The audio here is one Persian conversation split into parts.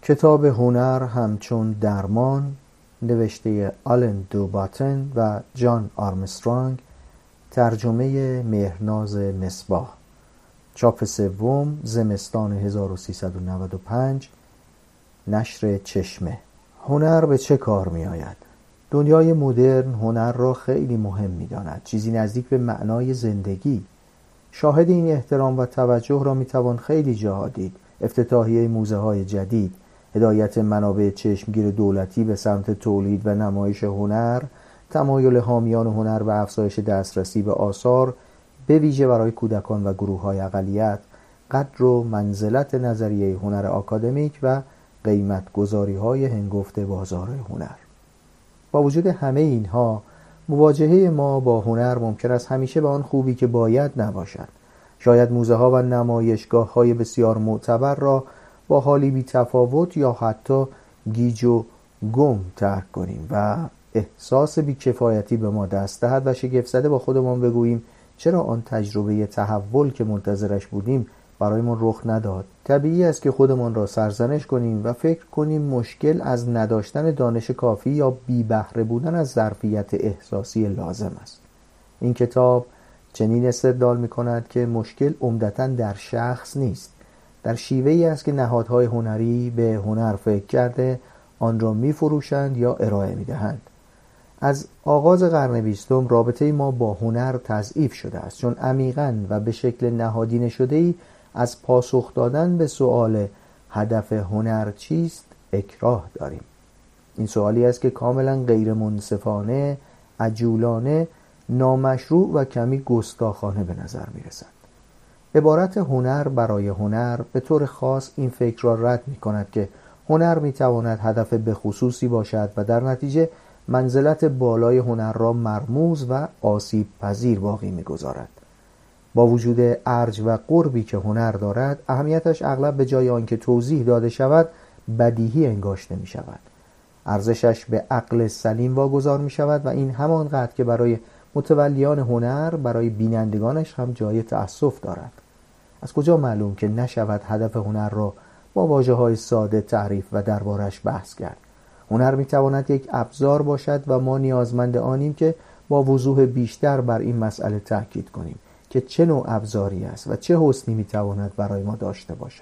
کتاب هنر همچون درمان، نوشته آلن دو باتن و جان آرمسترانگ، ترجمه مهرناز مصباح، چاپ سوم، زمستان 1395، نشر چشمه. هنر به چه کار می آید؟ دنیای مدرن هنر را خیلی مهم می داند، چیزی نزدیک به معنای زندگی. شاهد این احترام و توجه را می توان خیلی جاها دید: افتتاحیه موزه های جدید، هدایت منابع چشمگیر دولتی به سمت تولید و نمایش هنر، تمایل حامیان هنر به افزایش دسترسی به آثار، به ویژه برای کودکان و گروه‌های اقلیت، قدر و منزلت نظریه هنر آکادمیک و قیمت‌گذاری‌های هنگفت بازار هنر. با وجود همه اینها، مواجهه ما با هنر ممکن است همیشه به آن خوبی که باید نباشد. شاید موزه‌ها و نمایشگاه‌های بسیار معتبر را با حالی بی‌تفاوت یا حتی گیج و گم ترک کنیم و احساس بی‌کفایتی به ما دست دهد و شگفت‌زده با خودمان بگوییم چرا آن تجربه تحول که منتظرش بودیم برایمان رخ نداد. طبیعی است که خودمان را سرزنش کنیم و فکر کنیم مشکل از نداشتن دانش کافی یا بی بهره بودن از ظرفیت احساسی لازم است. این کتاب چنین استدلال می کند که مشکل عمدتاً در شخص نیست، در شیوه‌ای است که نهادهای هنری به هنر فکر کرده آن را می فروشند یا ارائه می دهند. از آغاز قرن 20 رابطه ما با هنر تضعیف شده است، چون عمیقاً و به شکل نهادینه شده‌ای از پاسخ دادن به سؤال هدف هنر چیست اکراه داریم. این سوالی است که کاملاً غیر منصفانه، عجولانه، نامشروع و کمی گستاخانه به نظر می رسد. عبارت هنر برای هنر به طور خاص این فکر را رد می کند که هنر می تواند هدف به خصوصی باشد و در نتیجه منزلت بالای هنر را مرموز و آسیب پذیر باقی می گذارد. با وجود ارج و قربی که هنر دارد، اهمیتش اغلب به جای آنکه توضیح داده شود بدیهی انگاشته می شود. ارزشش به عقل سلیم واگذار می شود و این همانقدر که برای متولیان هنر برای بینندگانش هم جای تأسف دارد. از کجا معلوم که نشود هدف هنر را با واژه‌های ساده تعریف و دربارش بحث کرد؟ هنر می تواند یک ابزار باشد و ما نیازمند آنیم که با وضوح بیشتر بر این مسئله تأکید کنیم که چه نوع ابزاری است و چه حسنی می تواند برای ما داشته باشد.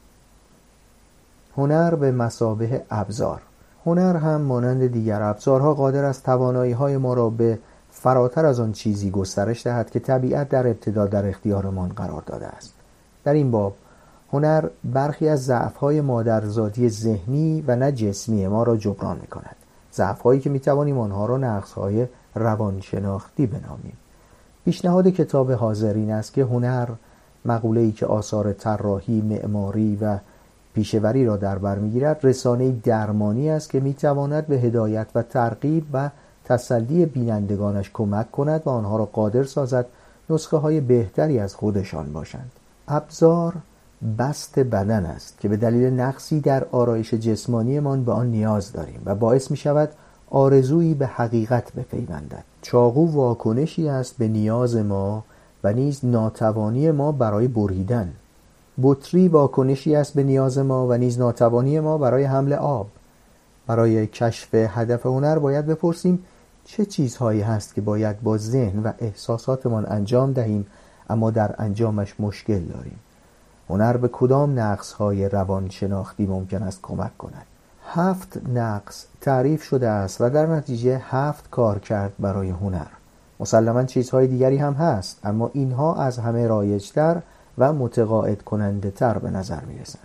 هنر به مثابه ابزار. هنر هم مانند دیگر ابزارها قادر است توانایی‌های ما را به فراتر از آن چیزی گسترش دهد که طبیعت در ابتدا در اختیارمان قرار داده است. در این باب هنر برخی از ضعف‌های مادرزادی ذهنی و نه جسمی ما را جبران می‌کند. ضعف‌هایی که می‌توانیم آنها را نقص‌های روانشناختی بنامیم. پیشنهاد کتاب حاضر این است که هنر، مقوله‌ای که آثار طراحی، معماری و پیشه‌وری را در بر می‌گیرد، رسانه‌ای درمانی است که می‌تواند به هدایت و ترغیب و تسلی بینندگانش کمک کند و آنها را قادر سازد نسخه‌های بهتری از خودشان باشند. ابزار بست بدن است که به دلیل نقصی در آرایش جسمانیمان به آن نیاز داریم و باعث می شود آرزویی به حقیقت بپیوندد. چاقو واکنشی است به نیاز ما و نیز ناتوانی ما برای بریدن. بطری واکنشی است به نیاز ما و نیز ناتوانی ما برای حمل آب. برای کشف هدف هنر باید بپرسیم چه چیزهایی هست که باید با ذهن و احساساتمان انجام دهیم اما در انجامش مشکل داریم. هنر به کدام نقص‌های روانشناختی ممکن است کمک کند؟ 7 نقص تعریف شده است و در نتیجه 7 کار کرد برای هنر. مسلماً چیزهای دیگری هم هست، اما اینها از همه رایج‌تر و متقاعد کننده تر به نظر می رسند.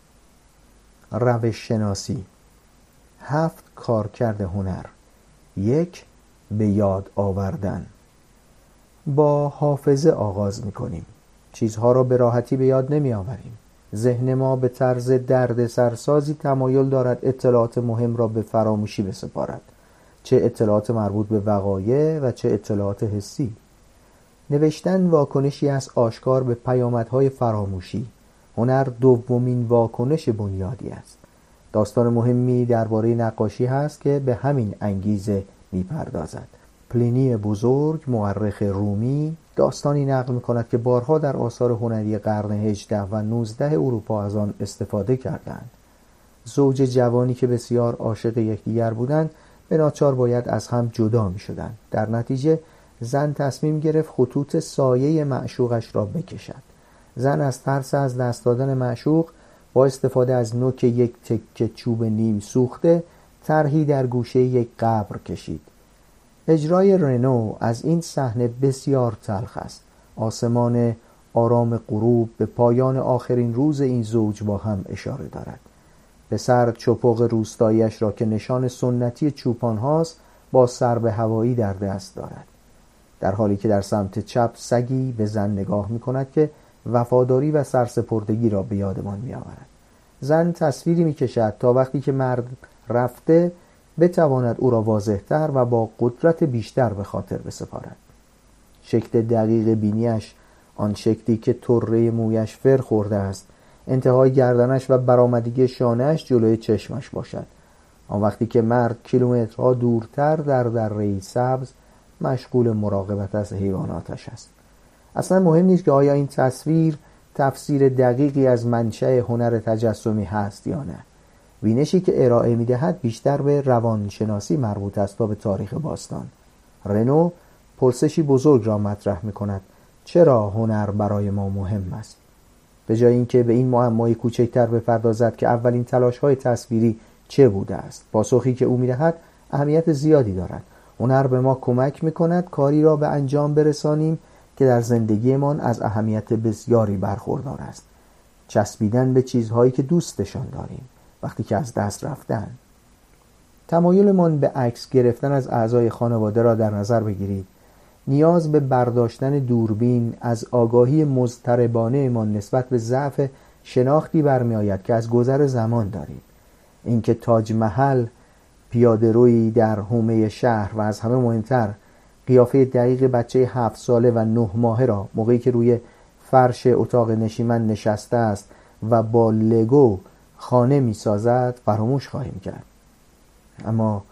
روش شناسی. 7 کارکرد هنر. 1. به یاد آوردن. با حافظه آغاز می کنیم. چیزها را به راحتی به یاد نمی آوریم. ذهن ما به طرز درد سرسازی تمایل دارد اطلاعات مهم را به فراموشی بسپارد، چه اطلاعات مربوط به وقایع و چه اطلاعات حسی. نوشتن واکنشی است آشکار به پیامدهای فراموشی. هنر دومین واکنش بنیادی است. داستان مهمی درباره نقاشی هست که به همین انگیزه می‌پردازد. پلینی بزرگ، مورخ رومی، داستانی نقل می‌کند که بارها در آثار هنری قرن 18 و 19 اروپا از آن استفاده کردند. زوج جوانی که بسیار عاشق یکدیگر بودند به ناچار باید از هم جدا می شدند. در نتیجه زن تصمیم گرفت خطوط سایه معشوقش را بکشد. زن از ترس از دست دادن معشوق با استفاده از نوک یک تکه چوب نیم سوخته طرحی در گوشه یک قبر کشید. اجرای رنو از این صحنه بسیار تلخ است. آسمان آرام غروب به پایان آخرین روز این زوج با هم اشاره دارد. پسر چپق روستاییش را که نشان سنتی چوپان هاست با سرب هوایی در دست دارد، در حالی که در سمت چپ سگی به زن نگاه می کند که وفاداری و سرسپردگی را به یادمان می آورد. زن تصویری می کشد تا وقتی که مرد رفته بتواند او را واضح‌تر و با قدرت بیشتر به خاطر بسپارد. شکل دقیق بینیش، آن شکلی که طره مویش فر خورده است، انتهای گردنش و برآمدگی شانه‌اش جلوی چشمش باشد، آن وقتی که مرد کیلومترها دورتر در دره‌ای سبز مشغول مراقبت از حیواناتش است. اصلا مهم نیست که آیا این تصویر تفسیر دقیقی از منشأ هنر تجسمی هست یا نه. بینشی که ارائه می‌دهد بیشتر به روانشناسی مربوط است تا به تاریخ باستان. رنو پرسشی بزرگ را مطرح می‌کند: چرا هنر برای ما مهم است؟ به جای اینکه به این معمای کوچکتر بپردازد که اولین تلاش‌های تصویری چه بوده است، پاسخی که او می‌دهد اهمیت زیادی دارد. هنر به ما کمک می‌کند کاری را به انجام برسانیم که در زندگیمان از اهمیت بسیاری برخوردار است. چسبیدن به چیزهایی که دوستشان داریم وقتی که از دست رفتن. تمایلمان به عکس گرفتن از اعضای خانواده را در نظر بگیرید. نیاز به برداشتن دوربین از آگاهی مضطربانه ما نسبت به ضعف شناختی برمی آید که از گذر زمان داریم. اینکه تاج محل، پیاده‌رویی در حومه شهر و از همه مهمتر قیافه دقیق بچه 7 ساله و 9 ماهه را موقعی که روی فرش اتاق نشیمن نشسته است و با لگو خانه می سازد فراموش خواهیم کرد. اما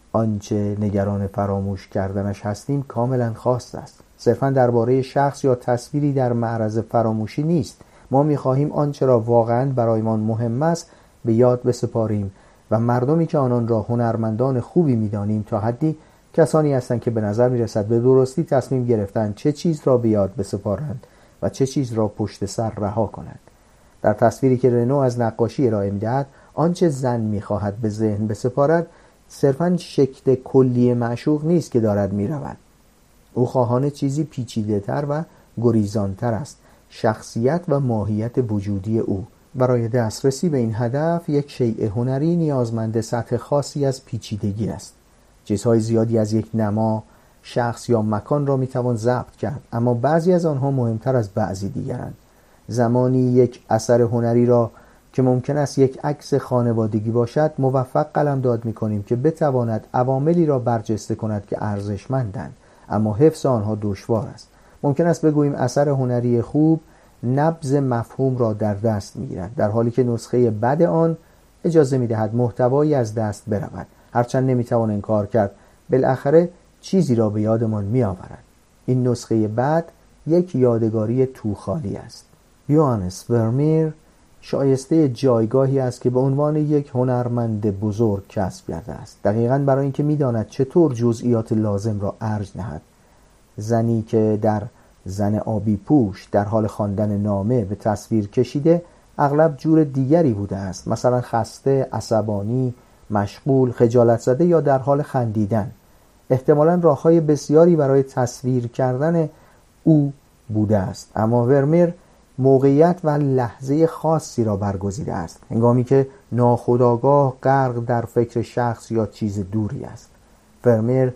آنچه نگران فراموش کردنش هستیم کاملا خاص است. صرفا درباره شخص یا تصویری در معرض فراموشی نیست. ما می خواهیم آنچه را واقعا برایمان مهم است به یاد بسپاریم و مردمی که آنان را هنرمندان خوبی می دانیم تا حدی کسانی هستند که به نظر می رسد به درستی تصمیم گرفتند چه چیز را به یاد بسپارند و چه چیز را پشت سر رها کنند. در تصویری که رنو از نقاشی ارائه می‌دهد، آنچه زن می‌خواهد به ذهن بسپارد صرفاً شکل کلی معشوق نیست که دارد می‌رود. او خواهان چیزی پیچیده‌تر و گریزان‌تر است: شخصیت و ماهیت وجودی او. برای دسترسی به این هدف یک شیء هنری نیازمند سطح خاصی از پیچیدگی است. چیزهای زیادی از یک نما، شخص یا مکان را می‌توان ضبط کرد، اما بعضی از آنها مهمتر از بعضی دیگرند. زمانی یک اثر هنری را که ممکن است یک عکس خانوادگی باشد موفق قلمداد می‌کنیم که بتواند عواملی را برجسته کند که ارزشمندند، اما حفظ آنها دشوار است. ممکن است بگوییم اثر هنری خوب نبض مفهوم را در دست می‌گیرد، در حالی که نسخه بد آن اجازه می‌دهد محتوایی از دست برود. هرچند نمی‌توان انکار کرد بالاخره چیزی را به یادمان می‌آورد. این نسخه بد یک یادگاری توخالی است. یوهانس ورمیر شایسته جایگاهی است که به عنوان یک هنرمند بزرگ کسب کرده است، دقیقاً برای اینکه می‌داند چطور جزئیات لازم را ارج نهد. زنی که در زن آبی پوش در حال خواندن نامه به تصویر کشیده اغلب جور دیگری بوده است، مثلا خسته، عصبانی، مشغول، خجالت زده یا در حال خندیدن. احتمالاً راه‌های بسیاری برای تصویر کردن او بوده است، اما ورمیر موقعیت و لحظه خاصی را برگزیده است، هنگامی که ناخودآگاه غرق در فکر شخص یا چیز دوری است. ورمیر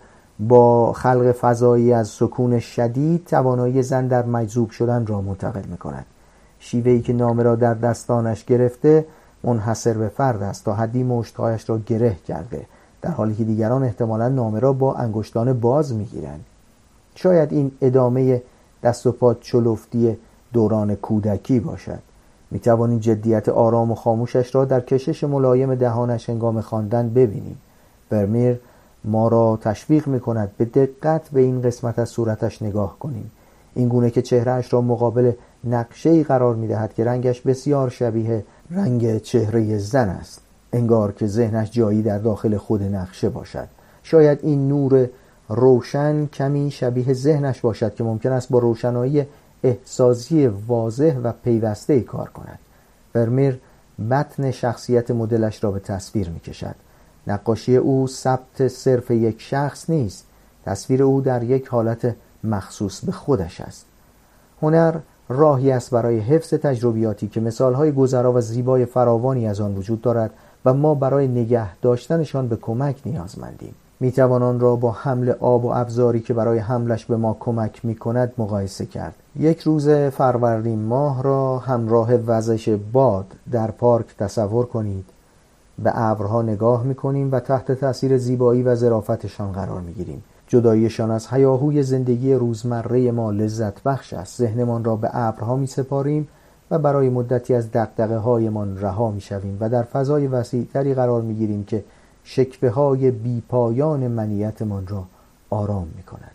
با خلق فضایی از سکون شدید توانایی زن در مجذوب شدن را منتقل می‌کند. شیوهی که نامه را در دستانش گرفته منحصر به فرد است، تا حدی مشت‌هایش را گره کرده، در حالی که دیگران احتمالاً نامه را با انگشتان باز می‌گیرند. شاید این ادامه دست و پا چلفتی دوران کودکی باشد. می‌توانیم جدیت آرام و خاموشش را در کشش ملایم دهانش هنگام خواندن ببینیم. ورمیر ما را تشویق می‌کند به دقت به این قسمت از صورتش نگاه کنیم، این گونه که چهرهش را مقابل نقشه‌ای قرار می‌دهد که رنگش بسیار شبیه رنگ چهره زن است. انگار که ذهنش جایی در داخل خود نقشه باشد. شاید این نور روشن کمی شبیه ذهنش باشد که ممکن است با روشنایی احساسی واضح و پیوسته کار کند. ورمیر متن شخصیت مدلش را به تصویر می کشد. نقاشی او ثبت صرف یک شخص نیست، تصویر او در یک حالت مخصوص به خودش است. هنر راهی است برای حفظ تجربیاتی که مثالهای گذرا و زیبای فراوانی از آن وجود دارد و ما برای نگه داشتنشان به کمک نیازمندیم. میتوان آن را با حمل آب و ابزاری که برای حملش به ما کمک میکند مقایسه کرد. یک روز فروردین ماه را همراه وزش باد در پارک تصور کنید. به ابرها نگاه میکنیم و تحت تاثیر زیبایی و ظرافتشان قرار میگیریم. جداییشان از هیاهوی زندگی روزمره ما لذت بخش است. ذهنمان را به ابرها میسپاریم و برای مدتی از دغدغه‌هایمان رها میشویم و در فضای وسیع‌تری قرار میگیریم که شکوه‌های بی‌پایان منیتمان را آرام می‌کند.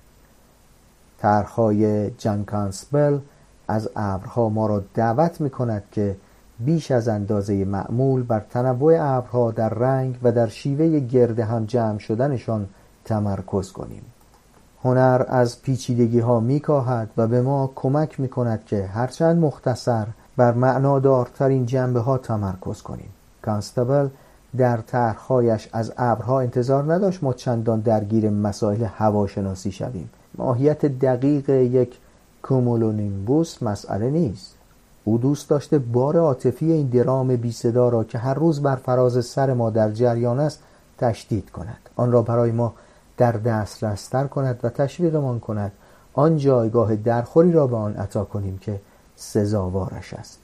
طرح‌های جان کانسبل از ابرها ما را دعوت می‌کند که بیش از اندازه معمول بر تنوع ابرها در رنگ و در شیوه گرد هم جمع شدنشان تمرکز کنیم. هنر از پیچیدگی‌ها می‌کاهد و به ما کمک می‌کند که هرچند مختصر بر معنادارترین جنبه‌ها تمرکز کنیم. کانستبل در طرح‌هایش از ابرها انتظار نداشت ما چندان درگیر مسائل هواشناسی شویم. ماهیت دقیق یک کومولونیمبوس مسئله نیست. او دوست داشته بار عاطفی این درام بی صدا را که هر روز بر فراز سر ما در جریان است تشدید کند، آن را برای ما در دسترس تر کند و تشویقمان کند آن جایگاه درخوری را به آن عطا کنیم که سزاوارش است.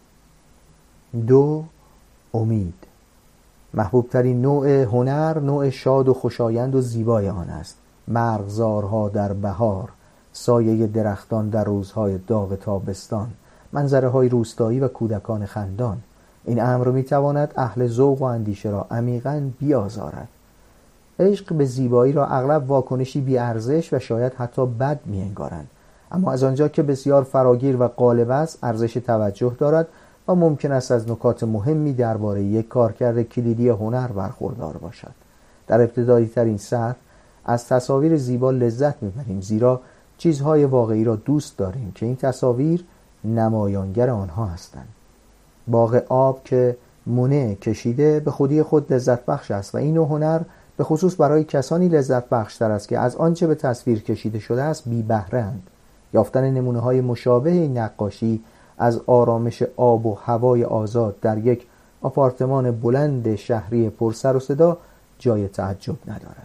2. امید. محبوب ترین نوع هنر نوع شاد و خوشایند و زیبای آن است. مرغزارها در بهار، سایه درختان در روزهای داغ تابستان، منظره های روستایی و کودکان خندان. این امر می تواند اهل ذوق و اندیشه را عمیقاً بیازارد. عشق به زیبایی را اغلب واکنشی بی ارزش و شاید حتی بد می انگارند، اما از آنجا که بسیار فراگیر و غالب است ارزش توجه دارد و ممکن است از نکات مهمی درباره یک کارکرد کلیدی هنر برخوردار باشد. در ابتدایی ترین سطح از تصاویر زیبا لذت میبریم، زیرا چیزهای واقعی را دوست داریم که این تصاویر نمایانگر آنها هستند. باغ آب که مونه کشیده به خودی خود لذت بخش است و این نوع هنر به خصوص برای کسانی لذت بخش تر است که از آنچه به تصویر کشیده شده است بی بهره اند. یافتن نمونه های مشابه این نقاشی از آرامش آب و هوای آزاد در یک آپارتمان بلند شهری پر سر و صدا جای تعجب ندارد.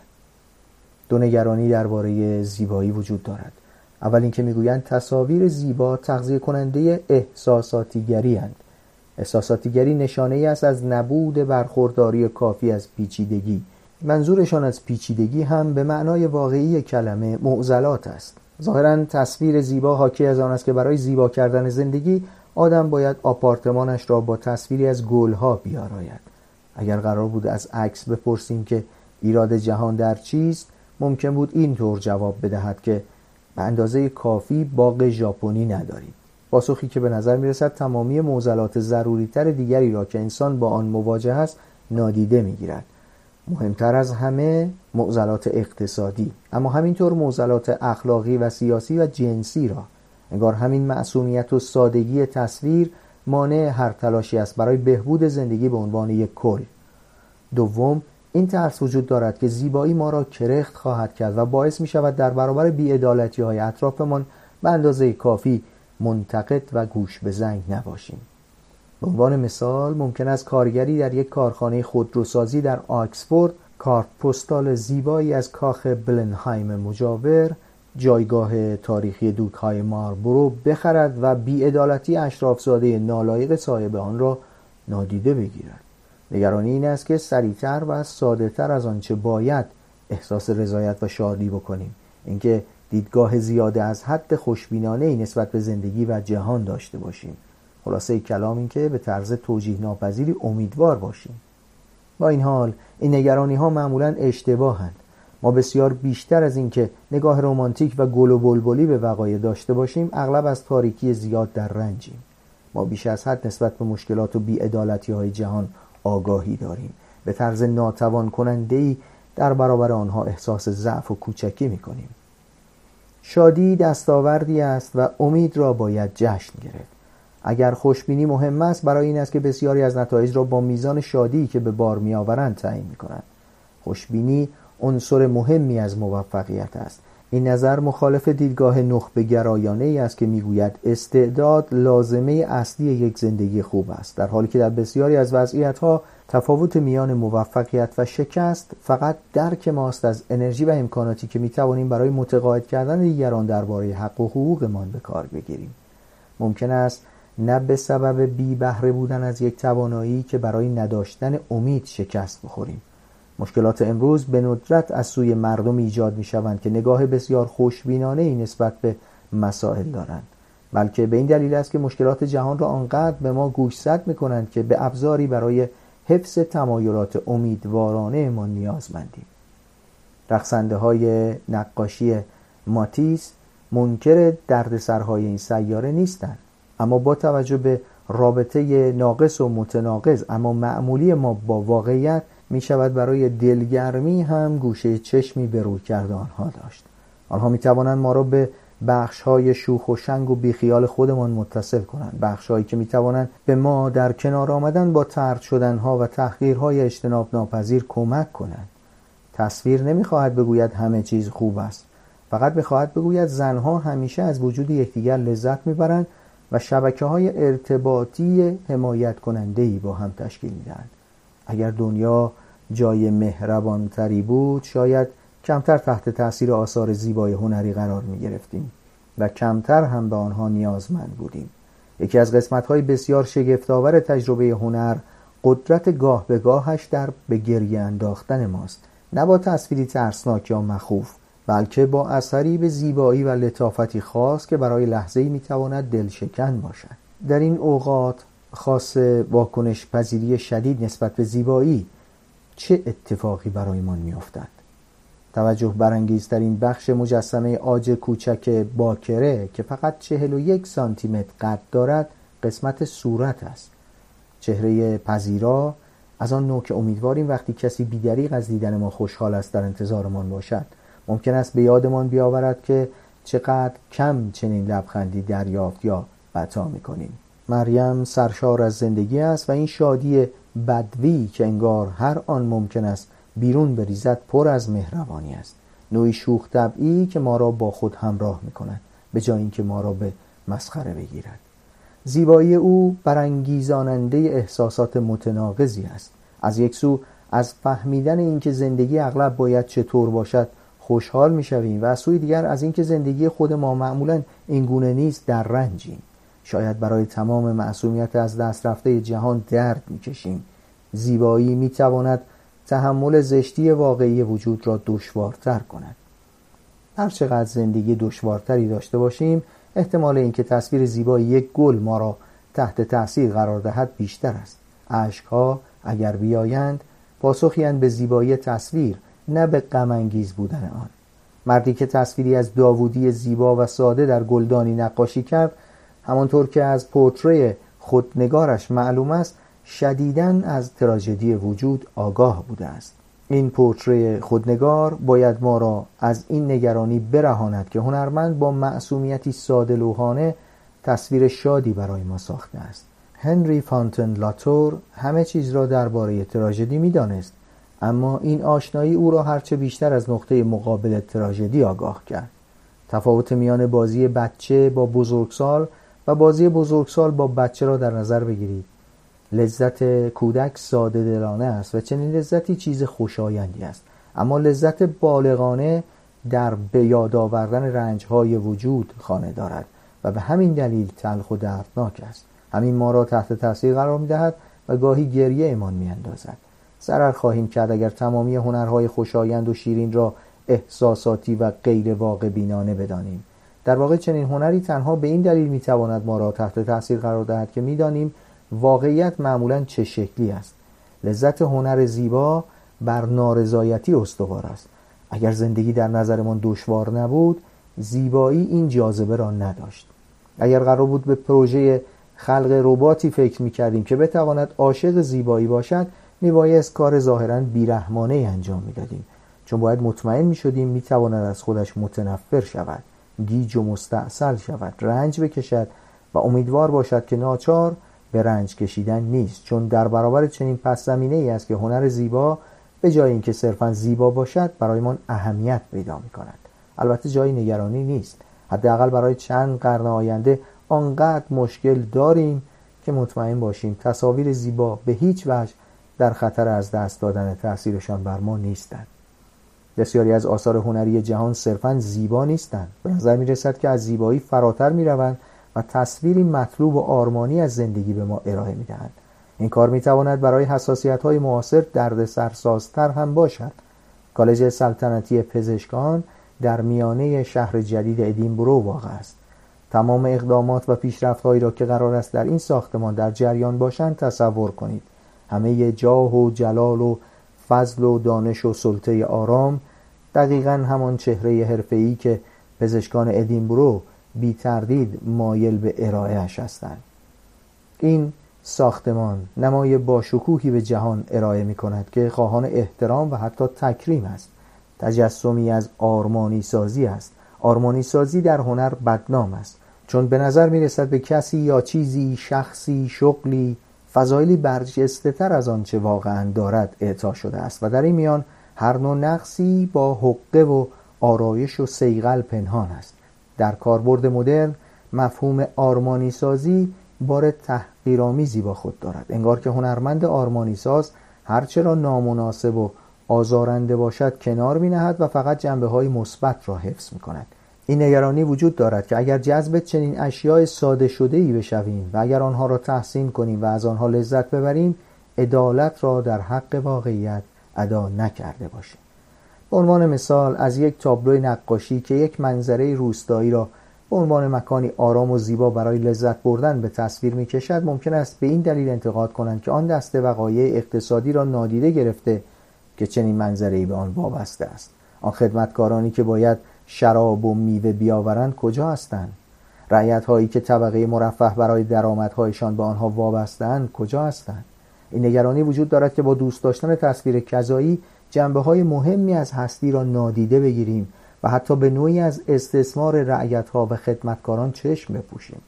دو نگرانی درباره زیبایی وجود دارد. اول اینکه میگویند تصاویر زیبا تغذیه کننده احساساتیگری اند. احساساتیگری نشانه ای است از نبود برخورداری کافی از پیچیدگی. منظورشان از پیچیدگی هم به معنای واقعی کلمه معضلات است. ظاهراً تصویر زیبا حاکی از آن است که برای زیبا کردن زندگی آدم باید آپارتمانش را با تصویری از گلها بیاراید. اگر قرار بود از عکس بپرسیم که ایراد جهان در چیست، ممکن بود اینطور جواب بدهد که به اندازه کافی باغ ژاپنی نداریم. پاسخی که به نظر میرسد تمامی معضلات ضروری‌تر دیگری را که انسان با آن مواجه است نادیده میگیرد. مهمتر از همه معضلات اقتصادی، اما همینطور معضلات اخلاقی و سیاسی و جنسی را. انگار همین معصومیت و سادگی تصویر مانع هر تلاشی است برای بهبود زندگی به عنوان یک کل. دوم، این ترس وجود دارد که زیبایی ما را کرخت خواهد کرد و باعث می شود در برابر بی‌عدالتی‌های اطرافمان به اندازه کافی منتقد و گوش به زنگ نباشیم. به عنوان مثال ممکن است کارگری در یک کارخانه خودروسازی در آکسفورد کارت پستال زیبایی از کاخ بلنهایم مجاور، جایگاه تاریخی دوک‌های مارلبورو بخرد و بی‌عدالتی اشرافزاده نالایق صاحب آن را نادیده بگیرد. نگرانی این است که سریعتر و ساده‌تر از آنچه باید احساس رضایت و شادی بکنیم. اینکه دیدگاه زیاده از حد خوشبینانه‌ای نسبت به زندگی و جهان داشته باشیم. خلاصه کلام این که به طرز توجیه ناپذیری امیدوار باشیم. با این حال این نگرانی‌ها معمولاً اشتباهند. ما بسیار بیشتر از این که نگاه رمانتیک و گل و بلبلی به وقایع داشته باشیم، اغلب از تاریکی زیاد در رنجیم. ما بیش از حد نسبت به مشکلات و بی‌عدالتی‌های جهان آگاهی داریم. به طرز ناتوان کننده‌ای در برابر آنها احساس ضعف و کوچکی می‌کنیم. شادی دستاوردی است و امید را باید جشن گرفت. اگر خوشبینی مهم است، برای این است که بسیاری از نتایج را با میزان شادی که به بار می‌آورند تعیین می‌کنند. خوشبینی عنصر مهمی از موفقیت است. این نظر مخالف دیدگاه نخبه گرایانه‌ای است که می‌گوید استعداد لازمه اصلی یک زندگی خوب است، در حالی که در بسیاری از وضعیت‌ها تفاوت میان موفقیت و شکست فقط درک ماست از انرژی و امکاناتی که می‌توانیم برای متقاعد کردن دیگران درباره حق و حقوقمان به کار بگیریم. ممکن است نه به سبب بی بهره بودن از یک توانایی که برای نداشتن امید شکست بخوریم. مشکلات امروز به ندرت از سوی مردم ایجاد می‌شوند که نگاه بسیار خوشبینانه‌ای نسبت به مسائل دارند، بلکه به این دلیل است که مشکلات جهان را آنقدر به ما گوشزد می‌کنند که به ابزاری برای حفظ تمایلات امیدوارانه ما نیازمندیم. رقصنده‌های نقاشی ماتیس منکر دردسرهای این سیاره نیستند، اما با توجه به رابطه ناقص و متناقض اما معمولی ما با واقعیت می شود برای دلگرمی هم گوشه چشمی به رویکرد آنها داشت. آنها می توانند ما را به بخش‌های شوخ و شنگ و بیخیال خودمان متصل کنند، بخش‌هایی که می توانند به ما در کنار آمدن با طرد شدنها و تحقیرهای اجتناب ناپذیر کمک کنند. تصویر نمی خواهد بگوید همه چیز خوب است، فقط می خواهد بگوید زنها همیشه از وجود یکدیگر لذت می برند و شبکه‌های ارتباطی حمایت کننده‌ای با هم تشکیل می‌دهند. اگر دنیا جای مهربان‌تری بود، شاید کمتر تحت تأثیر آثار زیبای هنری قرار می‌گرفتیم و کمتر هم به آنها نیازمند بودیم. یکی از قسمت‌های بسیار شگفت‌آور تجربه هنر قدرت گاه به گاهش در به گریه انداختن ماست، نه با تصویری ترسناک یا مخوف، بلکه با اثری به زیبایی و لطافتی خاص که برای لحظه‌ای می‌تواند دلشکن باشد. در این اوقات خاص واکنش پذیری شدید نسبت به زیبایی چه اتفاقی برایمان می‌افتد؟ توجه برانگیزترین بخش مجسمه عاج کوچک باکره که فقط 41 سانتی متر قد دارد قسمت صورت است. چهره پذیرا از آن نوع که امیدواریم وقتی کسی بی‌دریغ از دیدن ما خوشحال است در انتظارمان باشد. ممکن است به یادمان بیاورد که چقدر کم چنین لبخندی دریافت یا عطا می‌کنیم. مریم سرشار از زندگی است و این شادی بدوی که انگار هر آن ممکن است بیرون بریزد پر از مهربانی است. نوعی شوخ طبعی که ما را با خود همراه می‌کند به جای اینکه ما را به مسخره بگیرد. زیبایی او برانگیزاننده احساسات متناقضی است. از یک سو از فهمیدن اینکه زندگی اغلب باید چطور باشد خوشحال می‌شویم و از سوی دیگر از اینکه زندگی خود ما معمولاً این گونه نیست در رنجیم. شاید برای تمام معصومیت از دست رفته جهان درد می‌کشیم. زیبایی می‌تواند تحمل زشتی واقعی وجود را دشوارتر کند. هر چقدر زندگی دشوارتری داشته باشیم، احتمال اینکه تصویر زیبای یک گل ما را تحت تأثیر قرار دهد بیشتر است. اشک‌ها اگر بیایند پاسخی به زیبایی تصویر، نه به غم انگیز بودن آن. مردی که تصویری از داوودی زیبا و ساده در گلدانی نقاشی کرد، همانطور که از پورتری خودنگارش معلوم است، شدیداً از تراژدی وجود آگاه بوده است. این پورتری خودنگار باید ما را از این نگرانی برهاند که هنرمند با معصومیتی ساده لوحانه تصویر شادی برای ما ساخته است. هنری فانتن لاتور همه چیز را درباره تراژدی می‌دانست، اما این آشنایی او را هرچه بیشتر از نقطه مقابل تراژدی آگاه کرد. تفاوت میان بازی بچه با بزرگسال و بازی بزرگسال با بچه را در نظر بگیرید. لذت کودک ساده دلانه است و چنین لذتی چیز خوشایندی است، اما لذت بالغانه در به یاد آوردن رنج‌های وجود خانه دارد و به همین دلیل تلخ و دردناک است. همین ما را تحت تاثیر قرار می‌دهد و گاهی گریه ایمان می‌اندازد. ضرر خواهیم کرد اگر تمامی هنرهای خوشایند و شیرین را احساساتی و غیر واقع بینانه بدانیم. در واقع چنین هنری تنها به این دلیل می‌تواند ما را تحت تاثیر قرار دهد که می‌دانیم واقعیت معمولاً چه شکلی است. لذت هنر زیبا بر نارضایتی استوار است. اگر زندگی در نظرمان دشوار نبود، زیبایی این جاذبه را نداشت. اگر قرار بود به پروژه خلق رباتی فکر می‌کردیم که بتواند عاشق زیبایی باشد، میبایست کار ظاهراً بیرحمانه انجام میدادیم، چون باید مطمئن میشدیم میتواند از خودش متنفر شود، گیج و مستعسل شود، رنج بکشد و امیدوار باشد که ناچار به رنج کشیدن نیست، چون در برابر چنین پس زمینه ای است که هنر زیبا به جای اینکه صرفاً زیبا باشد برایمان اهمیت پیدا می‌کند. البته جای نگرانی نیست. حداقل برای چند قرن آینده آنقدر مشکل داریم که مطمئن باشیم تصاویر زیبا به هیچ وجه در خطر از دست دادن تأثیرشان بر ما نیستند. بسیاری از آثار هنری جهان صرفاً زیبا نیستند. به نظر می‌رسد که از زیبایی فراتر می‌روند و تصویری مطلوب و آرمانی از زندگی به ما ارائه می‌دهند. این کار می‌تواند برای حساسیت‌های معاصر دردسرسازتر هم باشد. کالج سلطنتی پزشکان در میانه شهر جدید ادینبرو واقع است. تمام اقدامات و پیشرفت‌هایی را که قرار است در این ساختمان در جریان باشند تصور کنید. همه جاه و جلال و فضل و دانش و سلطه آرام دقیقاً همان چهره حرفه‌ای که پزشکان ادینبرو بی تردید مایل به ارائه‌اش هستند. این ساختمان نمای باشکوهی به جهان ارائه می‌کند که خواهان احترام و حتی تکریم است. تجسمی از آرمانی سازی است. آرمانی سازی در هنر بدنام است، چون به نظر می‌رسد به کسی یا چیزی، شخصی، شغلی، فضایلی برجسته‌تر از آنچه واقعاً دارد اعطا شده است و در این میان هر نوع نقصی با حقه و آرایش و صیقل پنهان است. در کاربرد مدرن مفهوم آرمانی سازی بار تحقیرآمیزی با خود دارد. انگار که هنرمند آرمانی ساز هرچه را نامناسب و آزارنده باشد کنار می‌نهد و فقط جنبه‌های مثبت را حفظ می‌کند. این نگرانی وجود دارد که اگر جذب چنین اشیاء ساده شده‌ای بشویم و اگر آنها را تحسین کنیم و از آنها لذت ببریم، عدالت را در حق واقعیت ادا نکرده باشیم. به عنوان مثال از یک تابلو نقاشی که یک منظره روستایی را به عنوان مکانی آرام و زیبا برای لذت بردن به تصویر می‌کشد، ممکن است به این دلیل انتقاد کنند که آن دسته وقایع اقتصادی را نادیده گرفته که چنین منظره‌ای به آن وابسته است. آن خدمتکارانی که باید شراب و میوه بیاورند کجا هستند؟ رعیت‌هایی که طبقه مرفه برای درآمدهایشان به آنها وابسته‌اند کجا هستند؟ این نگرانی وجود دارد که با دوست داشتن تصویر کذایی جنبه‌های مهمی از هستی را نادیده بگیریم و حتی به نوعی از استثمار رعیت‌ها و خدمتکاران چشم بپوشیم.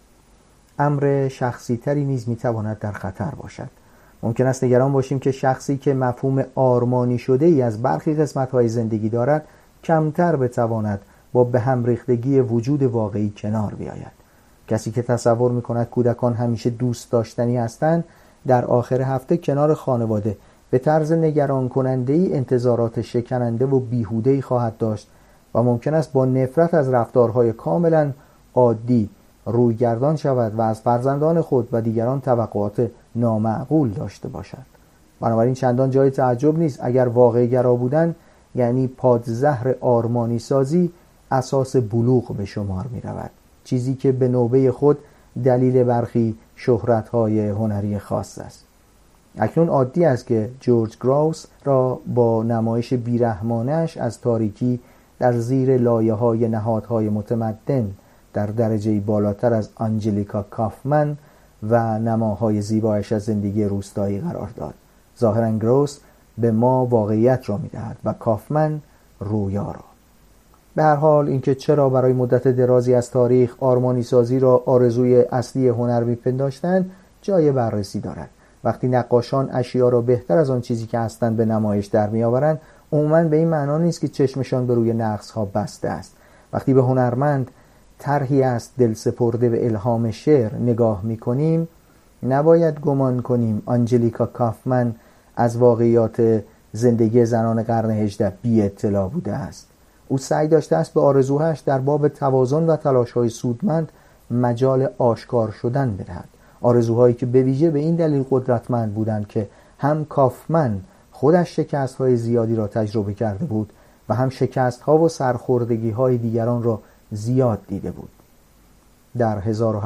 امر شخصی‌تری نیز می‌تواند در خطر باشد. ممکن است نگران باشیم که شخصی که مفهوم آرمانی شده‌ای از برخی قسمت‌های زندگی دارد کمتر بتواند با به هم ریختگی وجود واقعی کنار بیاید. کسی که تصور می‌کند کودکان همیشه دوست داشتنی هستند، در آخر هفته کنار خانواده به طرز نگران کننده‌ای انتظارات شکننده و بیهوده‌ای خواهد داشت و ممکن است با نفرت از رفتارهای کاملا عادی رویگردان شود و از فرزندان خود و دیگران توقعات نامعقول داشته باشد. بنابراین چندان جای تعجب نیست اگر واقع گرا بودن، یعنی پادزهر آرمانی سازی، اساس بلوغ به شمار می رود. چیزی که به نوبه خود دلیل برخی شهرت‌های هنری خاص است. اکنون عادی است که جورج گراوس را با نمایش بیرحمانش از تاریکی در زیر لایه‌های نهادهای متمدن در درجه‌ای بالاتر از آنجلیکا کافمن و نماهای زیبایش از زندگی روستایی قرار داد. ظاهراً گراوس به ما واقعیت را می‌دهد و کافمن رویا را. به هر حال اینکه چرا برای مدت درازی از تاریخ آرمانی سازی را آرزوی اصلی هنر می‌پنداشتند جای بررسی دارد. وقتی نقاشان اشیا را بهتر از آن چیزی که هستند به نمایش در می‌آورند، عموماً به این معنا نیست که چشمشان به روی نقص‌ها بسته است. وقتی به هنرمند طرحی است دل سپرده به الهام شعر نگاه می‌کنیم، نباید گمان کنیم آنجلیکا کافمن از واقعیات زندگی زنان قرن 18 بی اطلاع بوده است. او سعی داشته است به آرزوهاش در باب توازن و تلاش‌های سودمند مجال آشکار شدن بدهد. آرزوهایی که به ویژه به این دلیل قدرتمند بودند که هم کافمن خودش شکست‌های زیادی را تجربه کرده بود و هم شکست‌ها و سرخوردگی‌های دیگران را زیاد دیده بود. در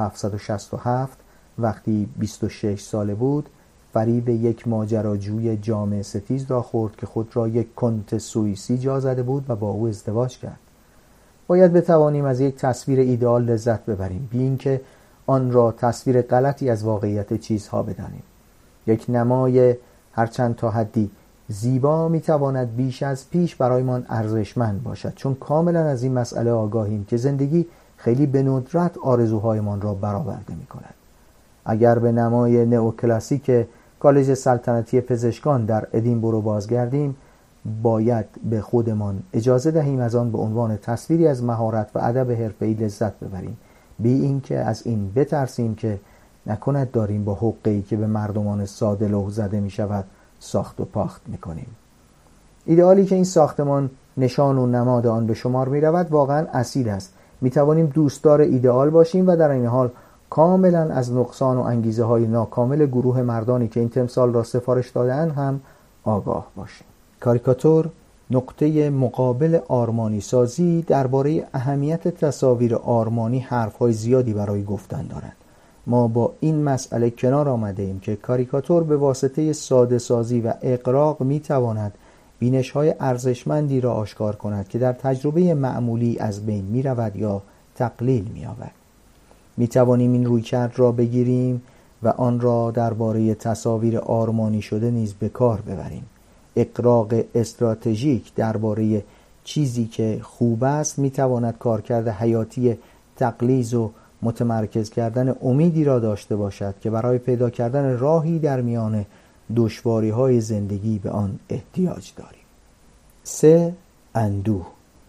1767 وقتی 26 ساله بود، فریب یک ماجراجوی جامه ستیز را خورد که خود را یک کنت سوئیسی جا زده بود و با او ازدواج کرد. باید بتوانیم از یک تصویر ایدئال لذت ببریم، بی اینکه آن را تصویر غلطی از واقعیت چیزها بدانیم. یک نمای هرچند تا حدی زیبا میتواند بیش از پیش برایمان ارزشمند باشد، چون کاملا از این مسئله آگاهیم که زندگی خیلی به ندرت آرزوهایمان را برآورده میکند. اگر به نمای نئوکلاسیک کالج سلطنتی پزشکان در ادینبرو بازگردیم، باید به خودمان اجازه دهیم از آن به عنوان تصویری از مهارت و ادب حرفه‌ای لذت ببریم، بی اینکه از این بترسیم که نکند داریم با حقه‌ای که به مردمان ساده لوح زده می شود ساخت و پاخت می کنیم. ایدئالی که این ساختمان نشان و نماد آن به شمار می رود واقعا اصیل است. می توانیم دوستدار ایدئال باشیم و در این حال کاملا از نقصان و انگیزه های ناکامل گروه مردانی که این تمثال را سفارش دادن هم آگاه باشیم. کاریکاتور نقطه مقابل آرمانی سازی درباره اهمیت تصاویر آرمانی حرفهای زیادی برای گفتن دارد. ما با این مسئله کنار آمده ایم که کاریکاتور به واسطه ساده سازی و اغراق می تواند بینش های ارزشمندی را آشکار کند که در تجربه معمولی از بین می رود یا تقلیل می یابد. می توانیم این رویکرد را بگیریم و آن را درباره تصاویر آرمانی شده نیز به کار ببریم. اغراق استراتژیک درباره چیزی که خوب است می تواند کارکرد حیاتی تقلیز و متمرکز کردن امیدی را داشته باشد که برای پیدا کردن راهی در میان دشواری‌های زندگی به آن احتیاج داریم. 3. اندوه.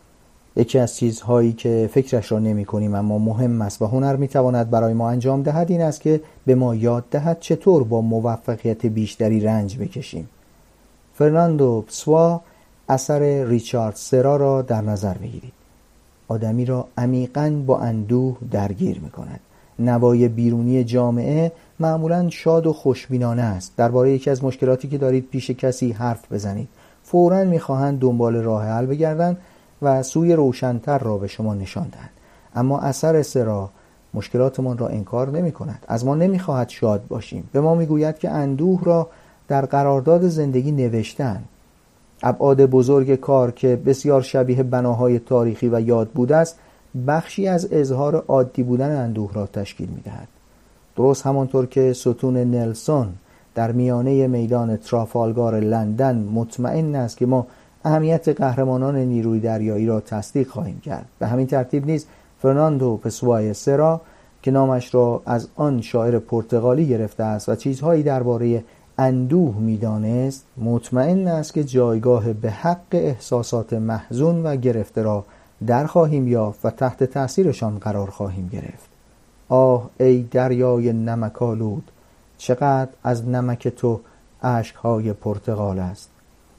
یکی از چیزهایی که فکرش را نمی کنیم اما مهم است و هنر می تواند برای ما انجام دهد این است که به ما یاد دهد چطور با موفقیت بیشتری رنج بکشیم. فرناندو پسوا اثر ریچارد سرا را در نظر بگیرید. آدمی را عمیقاً با اندوه درگیر می کند. نوای بیرونی جامعه معمولاً شاد و خوشبینانه است. درباره یکی از مشکلاتی که دارید پیش کسی حرف بزنید، فوراً می‌خواهند دنبال راه حل بگردند و سوی روشن‌تر را به شما نشان دهند. اما اثر سرا مشکلاتمان را انکار نمی‌کند. از ما نمی‌خواهد شاد باشیم. به ما می‌گوید که اندوه را در قرارداد زندگی نوشته‌اند. ابعاد بزرگ کار که بسیار شبیه بناهای تاریخی و یاد بوده است، بخشی از اظهار عادی بودن اندوه را تشکیل می‌دهد. درست همانطور که ستون نلسون در میانه میدان ترافالگار لندن مطمئن است که ما اهمیت قهرمانان نیروی دریایی را تصدیق خواهیم کرد، به همین ترتیب نیز فرناندو پسوای سرا که نامش را از آن شاعر پرتغالی گرفته است و چیزهایی درباره اندوه می‌دانست، مطمئن است که جایگاه به حق احساسات محزون و گرفته را در خواهیم یافت و تحت تأثیرشان قرار خواهیم گرفت. آه ای دریای نمک‌آلود، چقدر از نمک تو اشک‌های پرتغال است.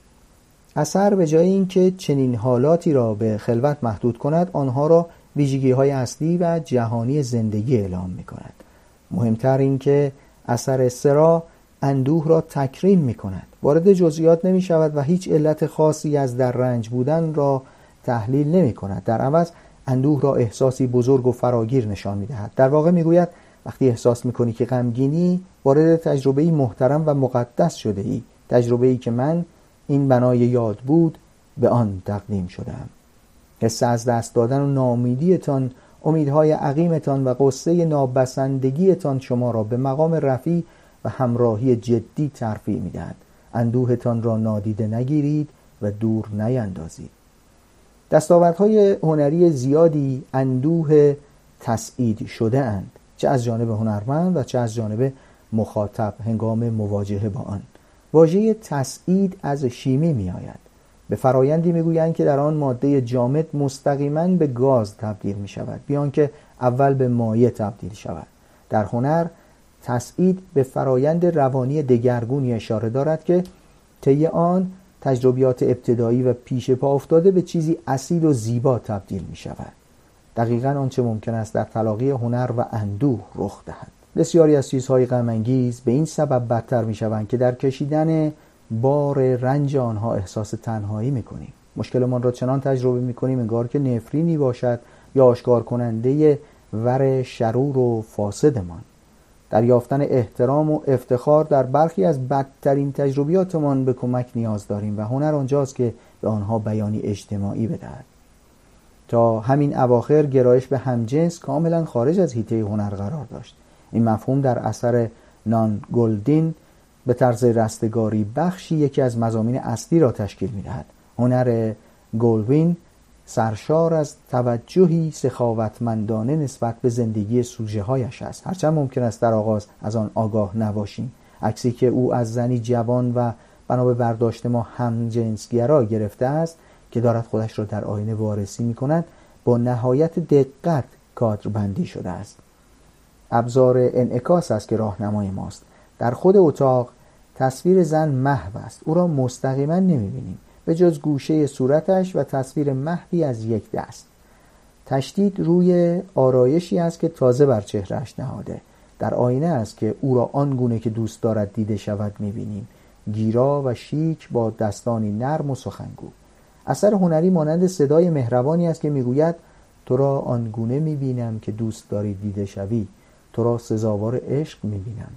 اثر به جای اینکه چنین حالاتی را به خلوت محدود کند، آنها را ویژگی‌های اصلی و جهانی زندگی اعلام می‌کند. مهمتر این که اثر سرا اندوه را تکریم می‌کند. وارد جزئیات نمی‌شود و هیچ علت خاصی از در رنج بودن را تحلیل نمی‌کند. در عوض اندوه را احساسی بزرگ و فراگیر نشان می‌دهد. در واقع می‌گوید وقتی احساس می‌کنی که غمگینی، وارد تجربه‌ای محترم و مقدس شده‌ای، تجربه‌ای که من این بنای یاد بود به آن تقدیم شدم. حس از دست دادن و ناامیدیتان، امیدهای عقیمتان و غصه نابسندگیتان شما را به مقام رفیع و همراهی جدی ترفیع می‌دهد. اندوهتان را نادیده نگیرید و دور نیندازید. دستاوردهای هنری زیادی اندوه تسعید شده اند، چه از جانب هنرمند و چه از جانب مخاطب هنگام مواجهه با آن. واژه تسعید از شیمی می آید. به فرایندی می گویند که در آن ماده جامد مستقیما به گاز تبدیل می شود، بیان که اول به مایع تبدیل شود. در هنر تسعید به فرایند روانی دگرگونی اشاره دارد که طی آن تجربیات ابتدایی و پیش پا افتاده به چیزی اصیل و زیبا تبدیل می شود. دقیقاً آنچه ممکن است در تلاقی هنر و اندوه رخ دهد. بسیاری از چیزهای غم‌انگیز به این سبب بدتر می شوند که در کشیدن بار رنج آنها احساس تنهایی می کنیم. مشکلمان را چنان تجربه می کنیم انگار که نفرینی باشد یا آشکار کننده ور شرور و فاسدمان. در یافتن احترام و افتخار در برخی از بدترین تجربیاتمان به کمک نیاز داریم و هنر آنجاست که به آنها بیانی اجتماعی بدهد. تا همین اواخر گرایش به همجنس کاملا خارج از حیطه هنر قرار داشت. این مفهوم در اثر نان گلدین به طرز رستگاری بخشی یکی از مضامین اصلی را تشکیل می‌دهد. هنر گولدوین سرشار از توجهی سخاوتمندانه نسبت به زندگی سوژه‌هایش است، هرچند ممکن است در آغاز از آن آگاه نباشیم. عکسی که او از زنی جوان و بنا به برداشت ما همجنسگرا گرفته است که دارد خودش را در آینه وارسی می‌کند، با نهایت دقت کادربندی شده است. ابزار انعکاس است که راهنمای ماست. در خود اتاق تصویر زن محو است، او را مستقیما نمی‌بینیم به جز گوشه صورتش و تصویر محوی از یک دست. تشدید روی آرایشی است که تازه بر چهرهش نهاده. در آینه است که او را آنگونه که دوست دارد دیده شود می‌بینیم، گیرا و شیک با دستانی نرم و سخنگو. اثر هنری مانند صدای مهربانی است که میگوید تو را آنگونه می‌بینم که دوست داری دیده شوی، تو را سزاوار عشق می‌بینم.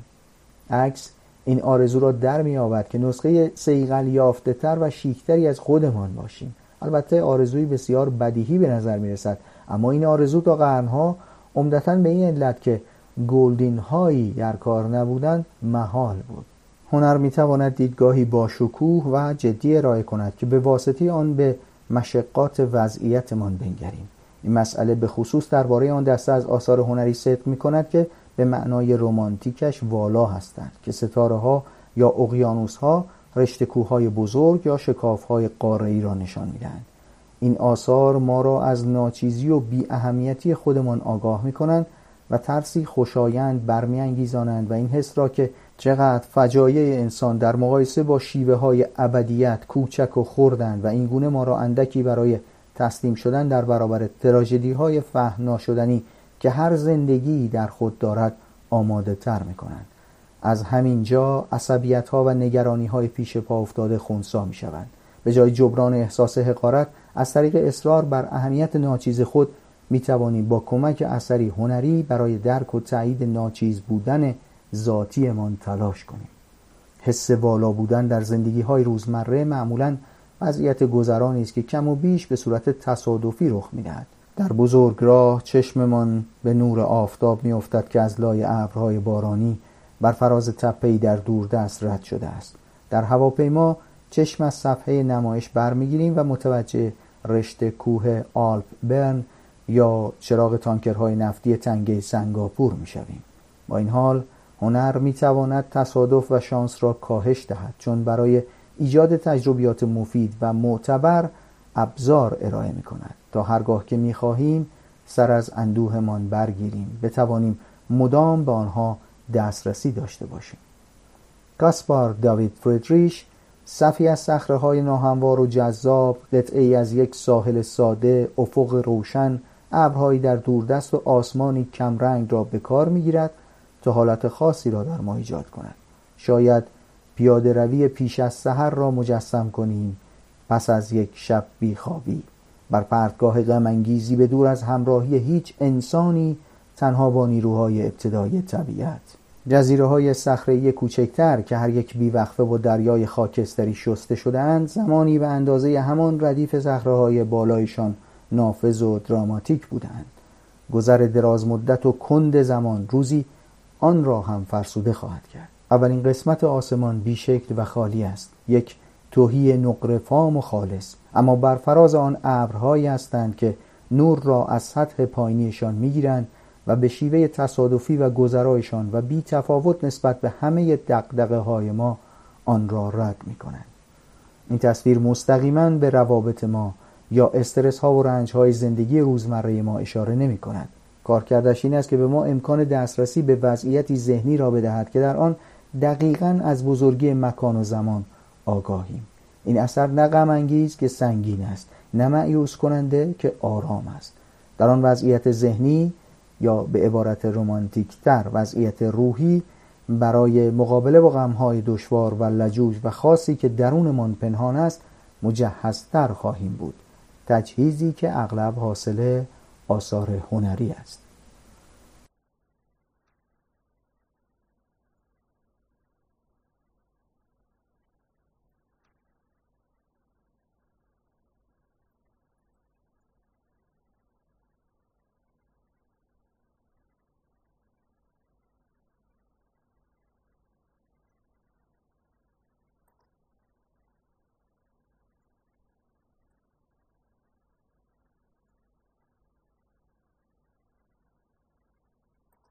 عکس این آرزو را در می‌یابد که نسخه صیقل یافته‌تر و شیکتری از خودمان باشیم. البته آرزوی بسیار بدیهی به نظر می‌رسد، اما این آرزو تا قرن‌ها عمدتاً به این علت که گولدین هایی در کار نبودند محال بود. هنر می‌تواند دیدگاهی با شکوه و جدی ارائه کند که به واسطه آن به مشقات وضعیتمان بنگریم. این مسئله به خصوص درباره آن دسته از آثار هنری صدق می‌کند که به معنای رمانتیکش والا هستند، که ستاره‌ها یا اقیانوس‌ها، رشته کوه‌های بزرگ یا شکاف‌های قاره‌ای را نشان می‌دهند. این آثار ما را از ناچیزی و بی اهمیتی خودمان آگاه می‌کنند و ترسی خوشایند برمی‌انگیزانند و این حس را که چقدر فجایع انسان در مقایسه با شیوه‌های ابدیت کوچک و خردند و این گونه ما را اندکی برای تسلیم شدن در برابر تراژدی‌های فهم ناشدنی که هر زندگی در خود دارد آماده تر می‌کنند. از همین جا عصبیت‌ها و نگرانی‌های پیش پا افتاده خنثی می‌شوند. به جای جبران احساس حقارت از طریق اصرار بر اهمیت ناچیز خود می‌توانیم با کمک اثری هنری برای درک و تایید ناچیز بودن ذاتیمان تلاش کنیم. حس والا بودن در زندگی‌های روزمره معمولاً وضعیت گذرانی است که کم و بیش به صورت تصادفی رخ می‌دهد. در بزرگراه چشممان به نور آفتاب می‌افتد که از لای ابرهای بارانی بر فراز تپه‌ای در دوردست رد شده است. در هواپیما چشم از صفحه نمایش برمی‌گیریم و متوجه رشته کوه آلپ برن یا چراغ تانکرهای نفتی تنگه سنگاپور می‌شویم. با این حال هنر می‌تواند تصادف و شانس را کاهش دهد، چون برای ایجاد تجربیات مفید و معتبر ابزار ارائه می‌کند تا هرگاه که می‌خواهیم سر از اندوهمان برگیریم بتوانیم مدام به آنها دسترسی داشته باشیم. کاسپار داوید فریدریش صفی از صخره‌های ناهموار و جذاب، قطعه‌ای از یک ساحل ساده، افق روشن، ابرهایی در دوردست و آسمانی کمرنگ را به کار می‌گیرد تا حالت خاصی را در ما ایجاد کند. شاید پیاده روی پیش از سحر را مجسم کنیم پس از یک شب بیخوابی بر پرتگاه غم انگیزی به دور از همراهی هیچ انسانی، تنها با نیروهای ابتدایی طبیعت. جزیره‌های صخره‌ای کوچکتر که هر یک بیوقفه با دریای خاکستری شسته شده‌اند، زمانی به اندازه همان ردیف صخره‌های بالایشان نافذ و دراماتیک بودند. گذر دراز مدت و کند زمان روزی آن را هم فرسوده خواهد کرد. اولین قسمت آسمان بیشکل و خالی است، یک تهی نقره فام و خالص، اما بر فراز آن ابرهایی هستند که نور را از سطح پایینیشان میگیرند و به شیوه تصادفی و گذرایشان و بی تفاوت نسبت به همه دغدغه‌های ما آن را رد میکنند. این تصویر مستقیما به روابط ما یا استرس ها و رنج های زندگی روزمره ما اشاره نمی کند. کارکردش این است که به ما امکان دسترسی به وضعیتی ذهنی را بدهد که در آن دقیقاً از بزرگی مکان و زمان آگاهیم. این اثر نه غم انگیز که سنگین است، نه مایوس کننده که آرام است. در آن وضعیت ذهنی یا به عبارت رمانتیکتر وضعیت روحی برای مقابله با غم‌های دشوار و لجوج و خاصی که درونمان پنهان است مجهزتر خواهیم بود. تجهیزی که اغلب حاصل آثار هنری است.